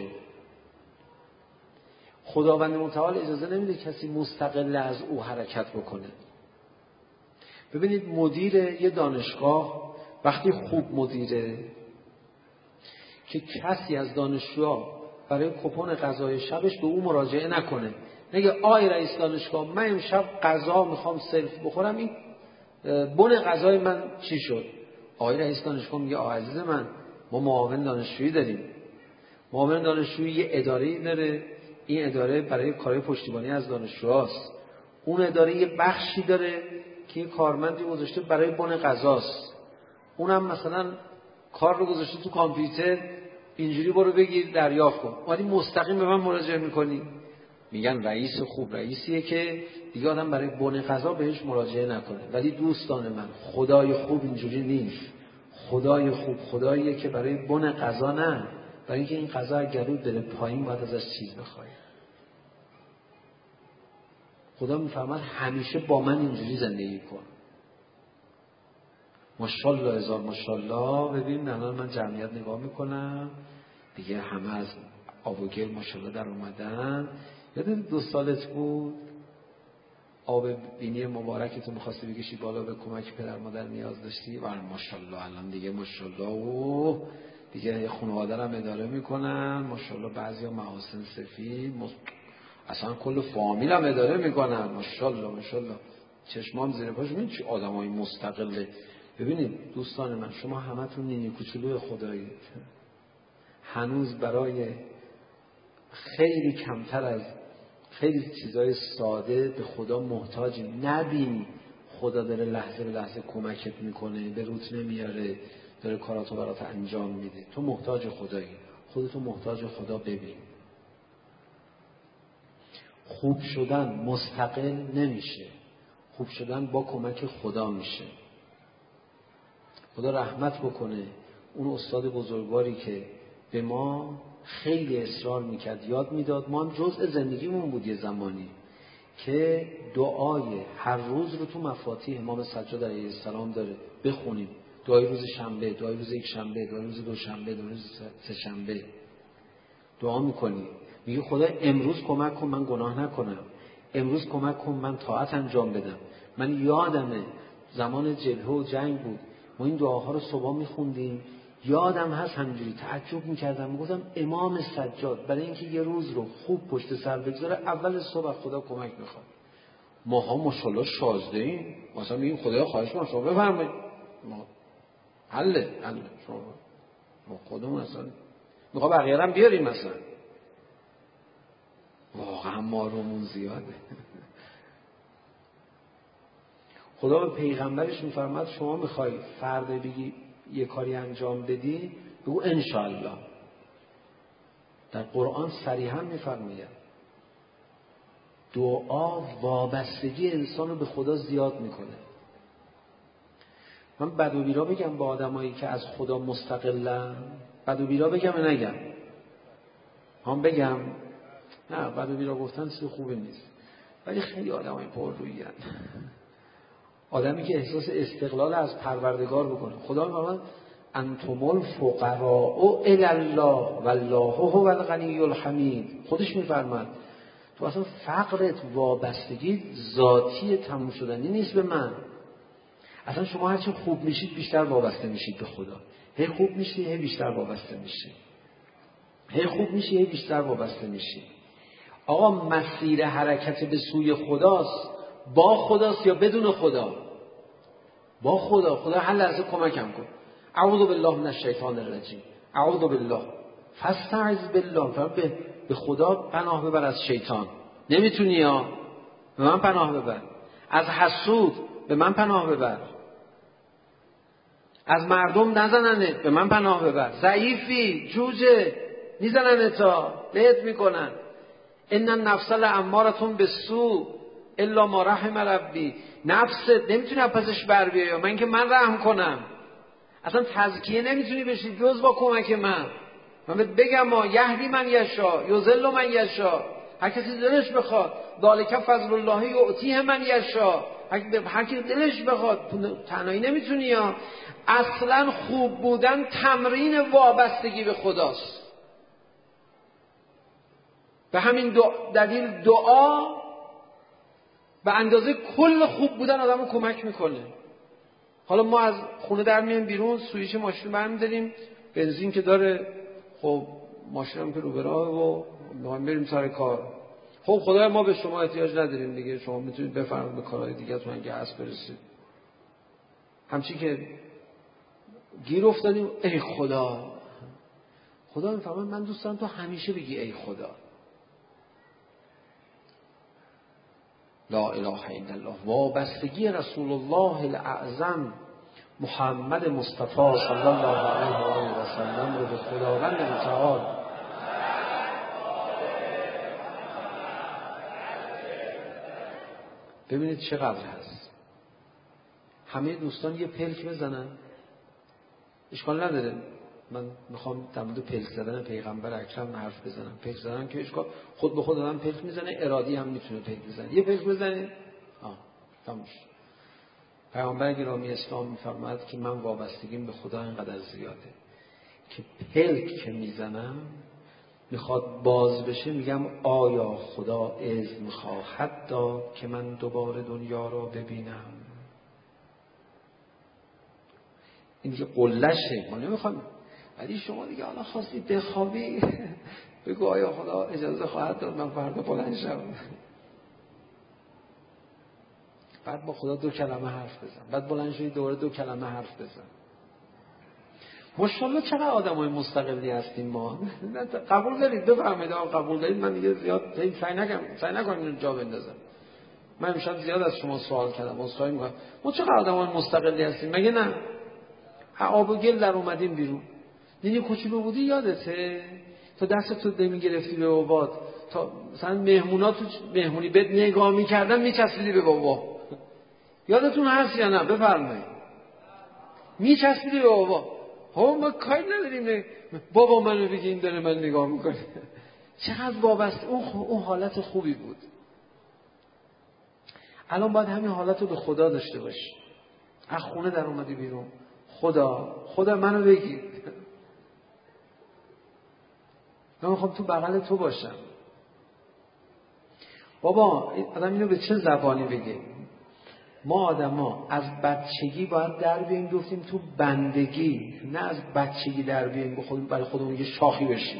B: خداوند متعال اجازه نمیده کسی مستقل از او حرکت بکنه. ببینید مدیر یه دانشگاه وقتی خوب مدیره که کسی از دانشجوها برای کپون غذای شبش به او مراجعه نکنه، نگه آی رئیس دانشگاه من امشب غذا میخوام سلف بخورم، این بن غذای من چی شد؟ آی رئیس دانشگاه میگه عزیز من ما معاون دانشجویی داریم، معاون دانشجویی یه اداره‌ای داره، این اداره برای کارهای پشتیبانی از دانشجوهاست، اون اداره یه بخشی داره که یه کارمندی گذاشته برای بن غذاست، اونم مثلا کار رو گذاشته تو کامپیوتر، اینجوری برو بگیر دریافت کن. ولی مستقیم به من مراجعه میکنی؟ میگن رئیس خوب رئیسیه که دیگه آدم برای بن غذا بهش مراجعه نکنه. ولی دوستان من خدای خوب اینجوری نیست. خدای خوب خداییه که برای بن غذا نه، برای اینکه این غذا اگر رو بره پایین باید ازش چیز بخوای. خدا میفرماد همیشه با من اینجوری زندگی کن. ماشاءالله هزار ماشاءالله. ببین الان من جمعیت نگاه میکنم دیگه همه از آب و گل ماشاءالله در اومدن. یادت 2 سالت بود آب بینی مبارکتو می‌خواستی بکشی بالا به کمک پدر مادر نیاز داشتی و ماشاءالله الان دیگه ماشاءالله و دیگه خانواده هم اداره میکنن ماشاءالله، بعضیا محاسن سفید اصلا کل فامیل هم اداره میکنن ماشاءالله ماشاءالله. چشمام زیر پاش ببین چه آدمای مستقله. ببینید دوستان من شما همتون نینی کوچولو خدایید، هنوز برای خیلی کمتر از خیلی چیزای ساده به خدا محتاجیم. نبین خدا داره لحظه به لحظه کمکت میکنه، به روت نمیاره، داره کاراتو برات انجام میده. تو محتاج خدایی، خودتو محتاج خدا ببین. خوب شدن مستقل نمیشه، خوب شدن با کمک خدا میشه. خدا رحمت بکنه اون استاد بزرگواری که به ما خیلی اصرار میکرد، یاد میداد، ما هم جزء زندگیمون بود یه زمانی که دعای هر روز رو تو مفاتیح امام سجاد علیه السلام داره بخونیم. دعای روز شنبه، دعای روز یک شنبه، دعای روز دوشنبه، دعای روز سه شنبه دعا میکنی. میگه خدا امروز کمک کن من گناه نکنم، امروز کمک کن من طاعت انجام بدم. من یادمه زمان جبهه و جنگ بود ما این دعاها رو صبح میخوندیم، یادم هست همینجوری تعجب میکردم، میگفتم امام سجاد برای اینکه یه روز رو خوب پشت سر بگذاره اول صبح خدا کمک میخواد. ماها ماشاءالله شازده ایم، مثلا میگیم خدایا خواهش می‌کنم شما بفرمایید، ما حله شما ما خودمون اصلا میخوام بقیه هم بیاریم مثلا. واقعا ما رومون زیاده. خدا به پیغمبرش میفرماد شما میخوای فردا بگی یه کاری انجام بدی بگو انشاءالله. در قرآن صریحا میفرماید دعا وابستگی انسان رو به خدا زیاد میکنه. من بد و بیرا بگم با آدمایی که از خدا مستقلن؟ بد و بیرا بگم یا نگم؟ هم بگم؟ نه، بد و بیرا گفتن چیز خوبی نیست، ولی خیلی آدمای پررویی ان. آدمی که احساس استقلال از پروردگار بکنه. خدا میگه انتم الفقراء الی الله والله هو الغنی الحمید. خودش میفرماد تو اصلا فقرت وابستگی ذاتی تموم شدنی نیست به من. اصلا شما هرچی خوب میشید بیشتر وابسته میشید به خدا. هی خوب میشی هی بیشتر وابسته میشی. هی خوب میشی هی بیشتر وابسته میشی. آقا مسیر حرکت به سوی خداست. با خداست یا بدون خدا؟ با خدا. خدا هر لحظه کمکم کن. اعوذ بالله من الشیطان الرجیم. اعوذ بالله. فاستعذ بالله. به خدا پناه ببر از شیطان. نمیتونی یا به من پناه ببر. از حسود به من پناه ببر. از مردم نزننت به من پناه ببر. ضعیفی، جوجه، میزنن تا لهت میکنن. ان النفس لاماره بالسوء الا ما رحم ربی. نفست نمیتونی پسش بر بیای من که من رحم کنم. اصلا تزکیه نمیتونی بشی جز با کمک من. من بگم ما یهدی من یشا یضل من یشا. هر کسی دلش بخواد ذالک فضل الله یؤتیه من یشا. هر کی دلش بخواد. تنهایی نمیتونی. یا اصلا خوب بودن تمرین وابستگی به خداست. به همین دلیل دعا به اندازه کل خوب بودن آدمو کمک میکنه. حالا ما از خونه در میایم بیرون، سوئیچ ماشین برمی‌داریم، بنزین که داره، خب ماشینم که رو به راهه و ما بریم سر کار. خب خدای ما به شما احتیاج نداریم دیگه، شما میتونید بفرمایید به کارهای دیگه‌تون اگه هست برسید. همچین که گیر افتادیم ای خدا. خدا میفهمه من دوست دارم تو همیشه بگی ای خدا. لا اله الا الله. وابستگی رسول الله الاعظم محمد مصطفی صلی الله علیه و آله و سلم رو به خداوند متعال ببینید چقدر هست. همه دوستان یه پلک بزنن، اشکال نداره. من میخوام در مورد پلک زدن پیغمبر اکرم حرف بزنم. پلک زدن که اشکال، خود به خود آدم پلک میزنه، ارادی هم میتونه پلک بزنه. یه پلک بزنید تموم شد. پیامبر گرامی اسلام میفرماید که من وابستگیم به خدا اینقدر زیاده که پلک که میزنم میخواد باز بشه میگم آیا خدا اذن میخواهد داد که من دوباره دنیا را ببینم. این دیگه قلشه، ما نمیخوایم. ولی شما دیگه حالا خواستید بخوابی بگو آیا خدا اجازه خواهد داد من فردا بلند شم. بعد با خدا 2 کلمه حرف بزن، بعد بلند شدی دوباره 2 کلمه حرف بزن. ماشاءالله چقدر آدمای مستقلی هستیم ما. قبول دارید؟ بفرمایید قبول دارید. من دیگه زیاد سعی نکنم اینو جا بندازم. من امشب زیاد از شما سوال کردم، عذرخواهی میکنم. ما چقدر آدمای مستقلی هستیم مگه نه؟ آب و گل در اومدیم بیرون. دیدی کوچولو بودی یادته؟ تا دست تو نمیگرفتی به بابات، تا مثلا مهمونا تو مهمونی بهت نگاه میکردن میچسبیدی به بابا. یادتون هست یا نه؟ بفرمایید. میچسبیدی به بابا. ما کاری نداریم بابا منو بگی این داره من نگاه میکنه. چقدر وابسته. اون حالت خوبی بود. الان باید همین حالت رو به خدا داشته باشی. از خونه در اومدی بیرون، خدا منو بگی. من میخوام تو بغل تو باشم. بابا آدم اینو به چه زبانی بگه؟ ما آدما از بچگی باید در بیاییم گفتیم تو بندگی، نه از بچگی در بیاییم برای خودمون یه شاخی بشیم.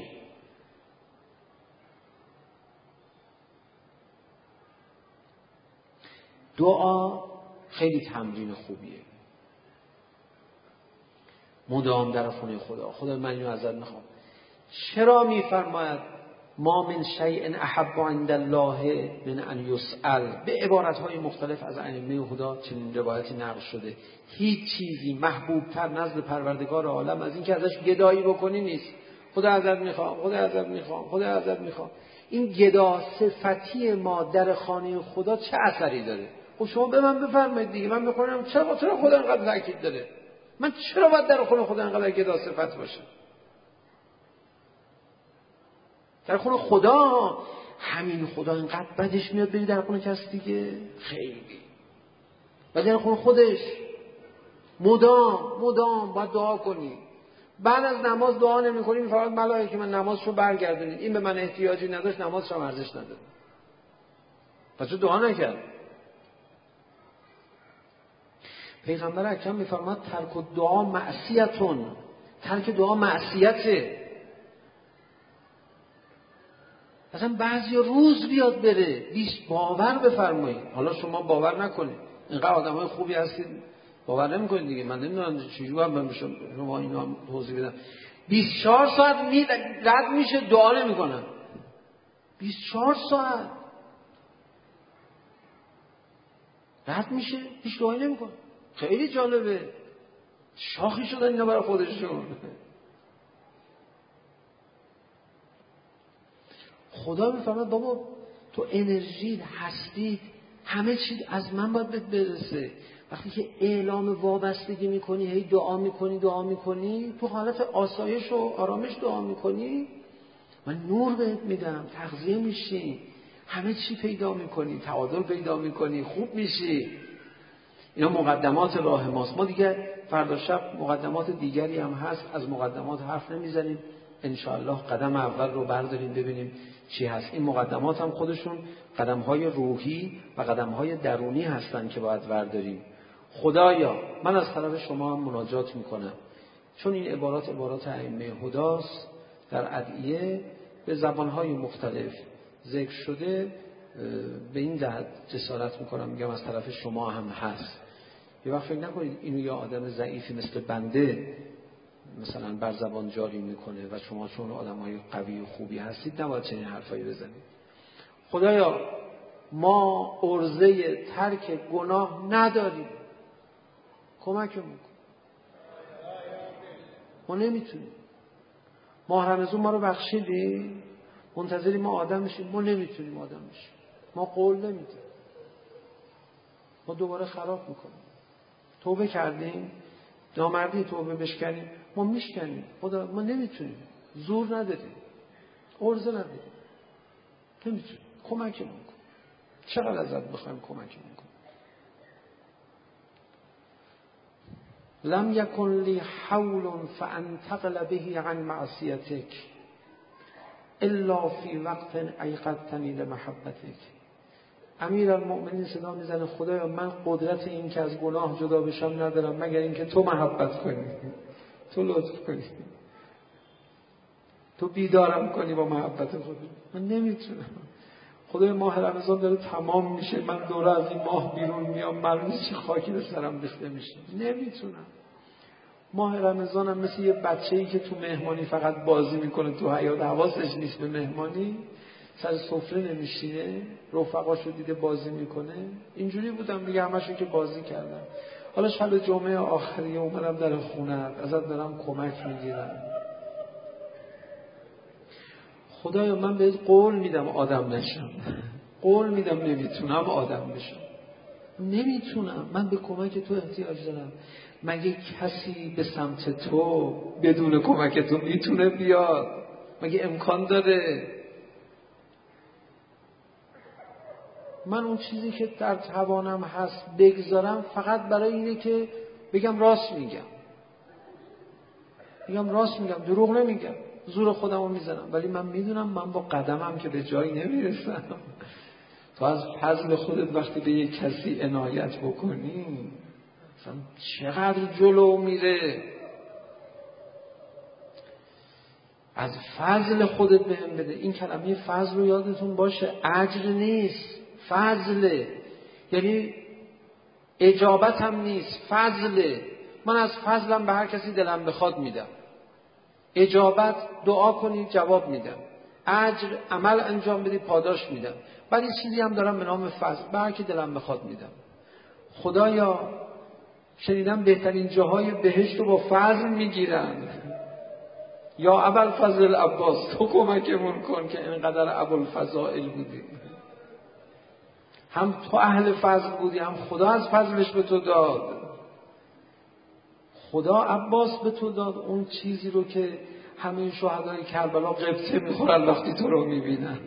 B: دعا خیلی تمرین خوبیه. مدام در خونه خدا من اینو ازت میخوام. چرا میفرماید ما من شیء احب عند الله من ان یسأل؟ به عبارت‌های مختلف از ائمه هدا چنین روایتی نقل شده. هیچ چیزی محبوب تر نزد پروردگار عالم از این که ازش گدایی بکنی نیست. خدا ازت میخوام، خدا ازت میخوام، خدا ازت میخوام. این گدا صفتی ما در خانه خدا چه اثری داره؟ خب شما به من بفرمایید دیگه، من میخونم چرا خدا اینقدر تاکید داره؟ من چرا باید در خونه خدا اینقدر گدا صفت باشه؟ در خونه خدا همین خدا اینقدر بدش میاد بری در خونه کسی دیگه؟ خیلی. و در خونه خودش مدام باید دعا کنی. بعد از نماز دعا نمی کنی فقط ملائکه من نمازشو برگردونید، این به من احتیاجی نداشت نمازش هم ارزش نداره. پس تو دعا نکرد. پیغمبر اکرم میفرماد ترک دعا معصیتون، ترک دعا معصیته. مثلا بعضی روز بیاد بره باور بفرمایید. حالا شما باور نکنید، اینقدر آدمای خوبی هستید باور نمی‌کنید دیگه. من نمیدونم چجوری باید بشم شما اینو هم توضیح بدم. 24 ساعت رد میشه دعا نمی‌کنن. 24 ساعت رد میشه هیچ دعایی نمی‌کنن. خیلی جالبه. شاخی شدن اینا برای خودشون. خدا میفرماد بابا تو انرژی هستی همه چیز از من باید بهت برسه. وقتی که اعلام وابستگی میکنی هی دعا میکنی تو حالت آسایش و آرامش دعا میکنی، من نور بهت میدم، تغذیه میشی، همه چی پیدا میکنی، تعادل پیدا میکنی، خوب میشی. اینا مقدمات راه ماست. ما دیگه فردا شب مقدمات دیگری هم هست، از مقدمات حرف نمیزنیم. انشاءالله قدم اول رو برداریم ببینیم چی هست. این مقدمات هم خودشون قدم‌های روحی و قدم‌های درونی هستن که باید برداریم. خدایا من از طرف شما هم مناجات میکنم، چون این عبارات ائمه هداست در ادعیه به زبان‌های مختلف ذکر شده. به این جهت جسارت میکنم میگم از طرف شما هم هست. یه وقت فکر نکنید اینو یه آدم ضعیفی مثل بنده مثلا بر زبان جاری میکنه و شما چون آدم‌های قوی و خوبی هستید نباید چنین حرفایی بزنید. خدایا ما عرضه ترک گناه نداریم، کمکمون کن. ما نمیتونیم. ماه رمضان ما رو بخشیدی، منتظری ما آدم بشیم، ما نمیتونیم آدم بشیم. ما قول نمیدیم، ما دوباره خراب میکنیم. توبه کردیم، نامردی توبه بشکنیم، ما میشکنیم. خدا ما نمیتونیم، زور نداریم، عرضه نداریم، نمیتونیم. کمکمون کن. چقدر ازت بخوایم کمکمون کن. لم یکن لی حول فانتقل به عن معصیتک الا فی وقت ایقظتنی لمحبتک. امیرالمؤمنین صدا میزنه خدایا من قدرت این که از گناه جدا بشم ندارم مگر اینکه تو محبت کنی، تو لطف کنی، تو بیدارم کنی با محبت خودت. من نمیتونم. خدای ماه رمضان داره تمام میشه، من دوره از این ماه بیرون میام، معلوم نیست چه خاکی به سرم ریخته میشه. نمیتونم. ماه رمضان هم مثل یه بچه‌ای که تو مهمانی فقط بازی میکنه تو حیاط، حواسش نیست به مهمانی، سر سفره نمیشینه، رفقاشو دیده بازی میکنه. اینجوری بودم دیگه، همشو که بازی کردم. حالا شب جمعه آخری اومدم در خونه‌ات، ازت دارم کمک میگیرم. خدایا من بهت قول میدم آدم نشم، قول میدم نمیتونم آدم بشم، نمیتونم. من به کمک تو احتیاج دارم. مگه کسی به سمت تو بدون کمک تو میتونه بیاد؟ مگه امکان داره؟ من اون چیزی که در توانم هست بگذارم فقط برای اینه که بگم راست میگم، دروغ نمیگم، زور خودمو میزنم، ولی من میدونم من با قدمم که به جایی نمیرسم. تو از فضل خودت وقتی به یک کسی عنایت بکنی مثلا چقدر جلو میره. از فضل خودت بهم بده. این کلمه فضل رو یادتون باشه، اجر نیست، فضله. یعنی اجابت هم نیست، فضله. من از فضلم به هر کسی دلم بخواد میدم. اجابت دعا کنید جواب میدم، اجر عمل انجام بدید پاداش میدم. بعد این چیزی هم دارم به نام فضل، به هر کی دلم بخواد میدم. خدایا شنیدم بهترین جاهای بهشت رو با فضل میگیرن. یا ابوالفضل عباس تو کمکمون کن که اینقدر ابوالفضائل بودی. هم تو اهل فضل بودی، هم خدا از فضلش به تو داد. خدا عباس به تو داد اون چیزی رو که همه شهدای کربلا قبطه میخورن وقتی تو رو میبینن.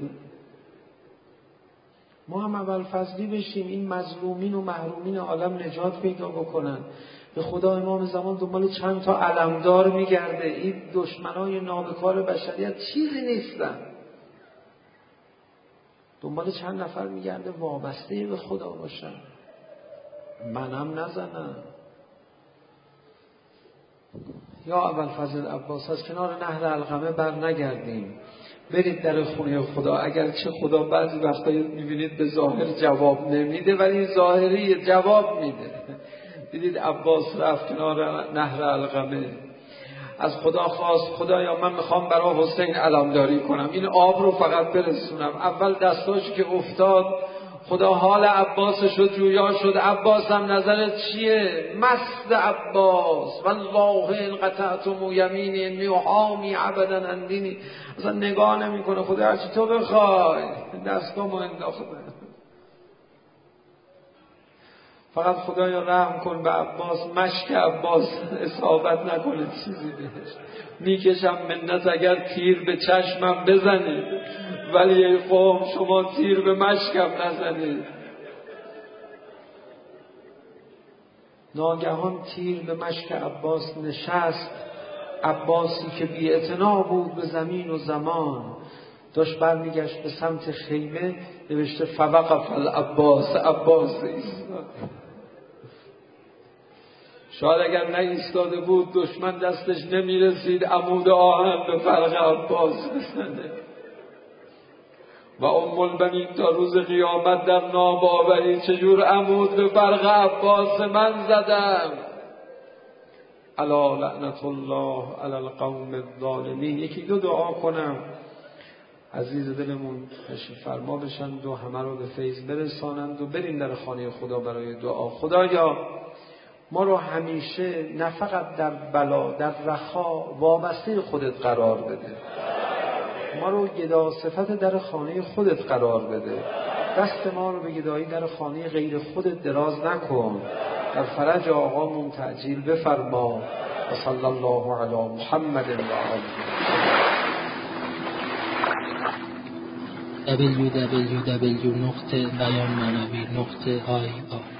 B: ما هم ابوالفضلی بشیم، این مظلومین و محرومین عالم نجات پیدا بکنن. به خدا امام زمان دنبال چند تا علمدار میگرده. این دشمنای نابکار بشریت چیزی نیستن. دنبال چند نفر میگرده وابسته به خدا باشن، منم نزنم. یا ابوالفضل عباس از کنار نهر علقمه بر نگردیم، برید در خونه خدا. اگر چه خدا بعضی وقتا میبینید به ظاهر جواب نمیده، ولی ظاهری جواب میده. دیدید عباس رفت کنار نهر علقمه، از خدا خواست خدایا من میخوام برای حسین علمداری کنم، این آب رو فقط برسونم. اول دستاش که افتاد خدا حال عباس شد جویا شد. عباس هم نظرت چیه؟ مست عباس والله ان قطعتم یمینی انی حامی عبدا اندینی. اصلا نگاه نمی کنه، خدا هرچی تو بخوای. دستامو انداخته. فقط خدایا رحم کن به عباس، مشک عباس اصابت نکنه چیزی بهش. میکشم منت اگر تیر به چشمم بزنید، ولی ای قوم شما تیر به مشکم نزنید. ناگهان تیر به مشک عباس نشست. عباسی که بی اعتنا بود به زمین و زمان داشت برمیگشت به سمت خیمه، نوشته فوقف العباس، عباس ایستاد. شاید اگر نه ایستاده بود دشمن دستش نمیرسید عمود آهن به فرق عباس بزنه. و ام البنین تا روز قیامت در ناباوری چجور عمود به فرق عباس من زدم. الا لعنت الله علی القوم الظالمین. یکی دو دعا کنم عزیز دلمون تشریف فرما بشند و همه رو به فیض برسانند و بریم در خانه خدا برای دعا. خدایا ما رو همیشه نه فقط در بلا در رخا وابسته خودت قرار بده. ما رو گدا صفت در خانه خودت قرار بده. دست ما رو به گدایی در خانه غیر خودت دراز نکن. در فرج آقامون تعجیل بفرما. و صلی الله علی محمد و آله.
A: www.beyanmanavi.ir